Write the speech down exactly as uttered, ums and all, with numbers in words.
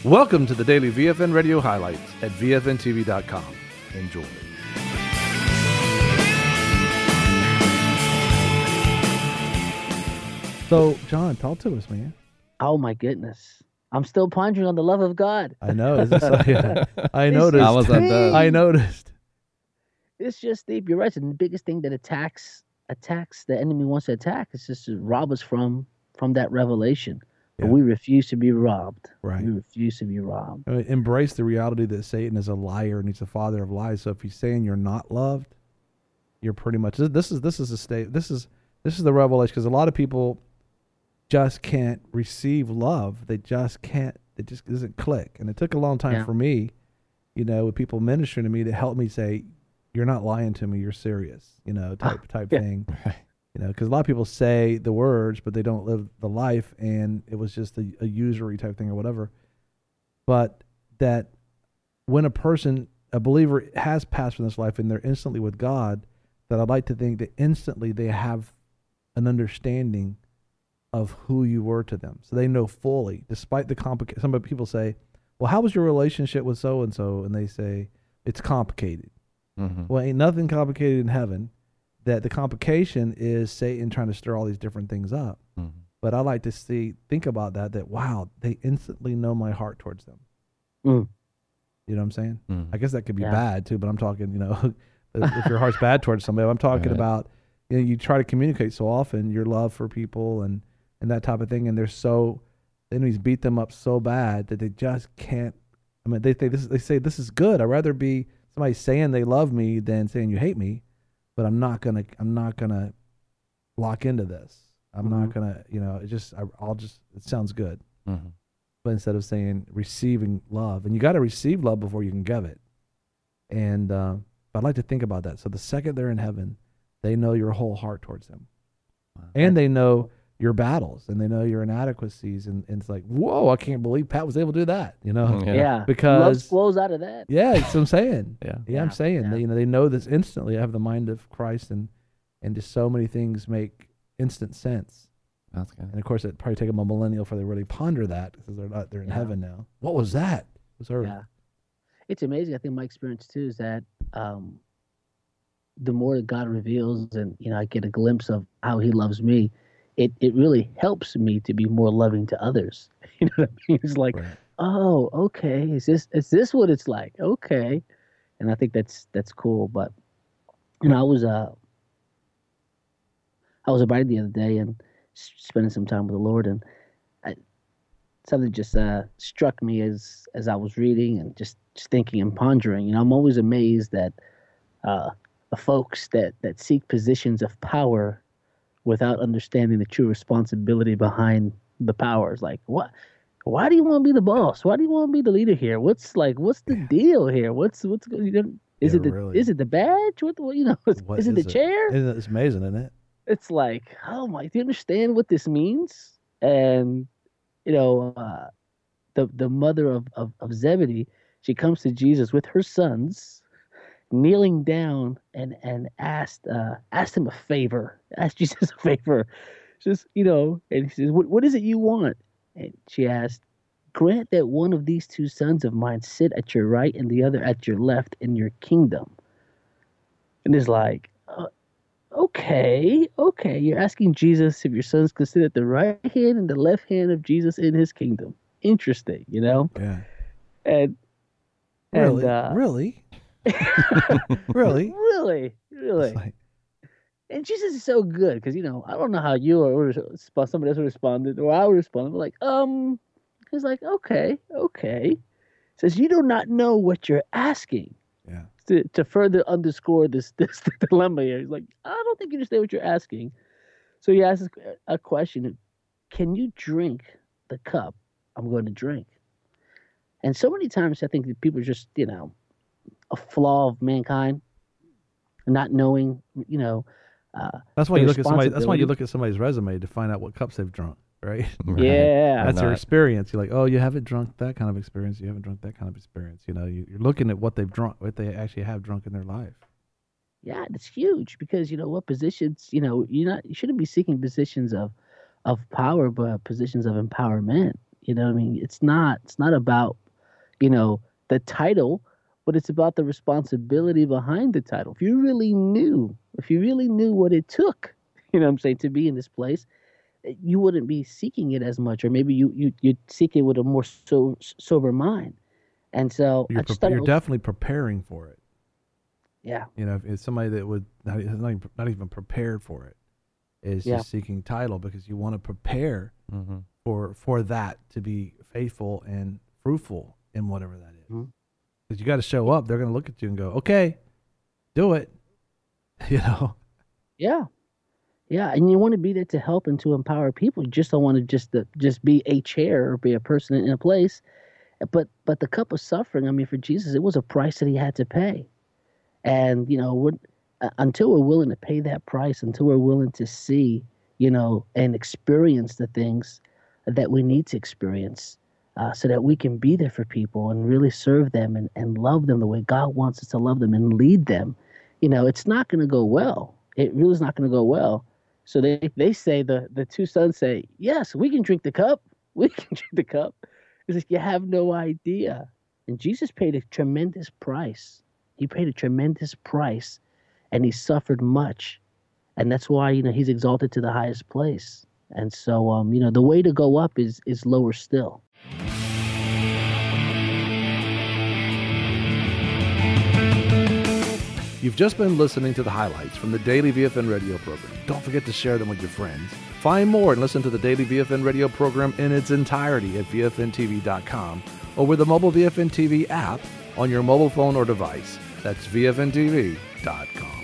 Welcome to the daily V F N Radio highlights at V F N T V dot com. Enjoy. So, John, talk to us, man. Oh my goodness. I'm still pondering on the love of God. I know. Is this, yeah, I It's noticed. just was undone. I noticed. It's just deep. You're right. And the biggest thing that attacks attacks the enemy wants to attack is just to rob us from from that revelation. But Yeah. we refuse to be robbed. Right. We refuse to be robbed. I mean, embrace the reality that Satan is a liar and he's the father of lies. So if he's saying you're not loved, you're pretty much this is this is a state. This is this is the revelation, because a lot of people just can't receive love. They just can't. It just doesn't click. And it took a long time Yeah. for me, you know, with people ministering to me to help me say, "You're not lying to me. You're serious." You know, type type Yeah. thing. You know, because a lot of people say the words, but they don't live the life, and it was just a, a usury type thing or whatever. But that when a person, a believer, has passed from this life and they're instantly with God, that I'd like to think that instantly they have an understanding of who you were to them. So they know fully, despite the complicated. Some people say, well, how was your relationship with so-and-so? And they say, it's complicated. Mm-hmm. Well, ain't nothing complicated in heaven. That the complication is Satan trying to stir all these different things up. Mm-hmm. But I like to see, think about that, that, wow, they instantly know my heart towards them. Mm. You know what I'm saying? Mm-hmm. I guess that could be Yeah. bad too, but I'm talking, you know, if your heart's bad towards somebody, I'm talking Right. about, you know, you try to communicate so often your love for people and, and that type of thing. And they're so, the enemies beat them up so bad that they just can't, I mean, they think this, they say, this is good. I'd rather be somebody saying they love me than saying you hate me. But I'm not gonna. I'm not gonna lock into this. I'm Mhm. not gonna. You know, it just. I, I'll just. It sounds good. Mm-hmm. But instead of saying receiving love, and you got to receive love before you can give it. And uh, I'd like to think about that. So the second they're in heaven, they know your whole heart towards them, Wow. and they know your battles, and they know your inadequacies, and, and it's like, whoa, I can't believe Pat was able to do that. You know, Yeah. Yeah. Because- love flows out of that. yeah, that's what I'm saying. Yeah. Yeah, I'm Yeah, saying yeah. that, you know, they know this instantly. I have the mind of Christ, and and just so many things make instant sense. That's good. And of course, it probably take them a millennial before they really ponder that, because they're not they're in Yeah. heaven now. What was that? It was her. Yeah. It's amazing. I think my experience too is that um, the more that God reveals, and you know, I get a glimpse of how He loves me, it it really helps me to be more loving to others. You know what I mean? It's like, Right. oh, okay, is this is this what it's like? Okay, and I think that's that's cool. But you know, I was uh, I was abiding the other day and s- spending some time with the Lord, and I, something just uh, struck me as as I was reading and just, just thinking and pondering. You know, I'm always amazed that uh, the folks that that seek positions of power without understanding the true responsibility behind the power. It's like, what? Why do you want to be the boss? Why do you want to be the leader here? What's like, what's the deal here? What's what's go- you know, is Yeah, it the really. is it the badge? What, what you know? Is, What is it the is it? chair? Isn't it, it's amazing, isn't it? It's like, oh my, do you understand what this means? And you know, uh, the the mother of, of of Zebedee, she comes to Jesus with her sons, kneeling down and and asked uh, asked him a favor, asked Jesus a favor, just you know, and he says, what what is it you want? And she asked, grant that one of these two sons of mine sit at your right and the other at your left in your kingdom. And it's like, uh, okay, okay, you're asking Jesus if your sons can sit at the right hand and the left hand of Jesus in his kingdom. Interesting, you know? Yeah. And, Really? and uh, really? Really? really, really. It's like, And Jesus is so good because, you know, I don't know how you or or somebody else would responded or I would respond. But like, um, he's like, okay, okay. Says, you do not know what you're asking. yeah. To, to further underscore this this dilemma here. He's like, I don't think you understand what you're asking. So he asks a question: can you drink the cup I'm going to drink? And so many times I think that people are just, you know, a flaw of mankind, not knowing, you know. Uh, That's why the you look at somebody. That's why you responsibility. look at somebody's resume to find out what cups they've drunk, right? Right. Yeah. That's Or your not. experience. You're like, oh, you haven't drunk that kind of experience. You haven't drunk that kind of experience. You know, you, you're looking at what they've drunk, what they actually have drunk in their life. Yeah, it's huge because you know what positions, you know, you're not you shouldn't be seeking positions of of power, but positions of empowerment. You know what I mean? It's not it's not about, you know, the title, but it's about the responsibility behind the title. If you really knew, if you really knew what it took, you know what I'm saying, to be in this place, you wouldn't be seeking it as much, or maybe you you you'd seek it with a more so, sober mind. And so You're, I just pre- thought it you're was- definitely preparing for it. yeah, You know, if it's somebody that would not, is not, even, not even prepared for it, is Yeah. just seeking title because you want to prepare Mm-hmm. for for that to be faithful and fruitful in whatever that is. Mhm. Because you got to show up. They're going to look at you and go, "Okay, do it." You know. yeah, yeah. And you want to be there to help and to empower people. You just don't want to just to, just be a chair or be a person in a place. But but the cup of suffering, I mean, for Jesus, it was a price that he had to pay. And, you know, we're, uh, until we're willing to pay that price, until we're willing to see, you know, and experience the things that we need to experience uh, so that we can be there for people and really serve them and, and love them the way God wants us to love them and lead them, you know, it's not going to go well. It really is not going to go well. So they, they say, the, the two sons say, yes, we can drink the cup. We can drink the cup. It's like, you have no idea. And Jesus paid a tremendous price. He paid a tremendous price, and he suffered much. And that's why, you know, he's exalted to the highest place. And so, um, you know, the way to go up is is lower still. You've just been listening to the highlights from the Daily V F N radio program. Don't forget to share them with your friends. Find more and listen to the Daily V F N radio program in its entirety at V F N T V dot com or with the mobile V F N T V app on your mobile phone or device. That's V F N T V dot com.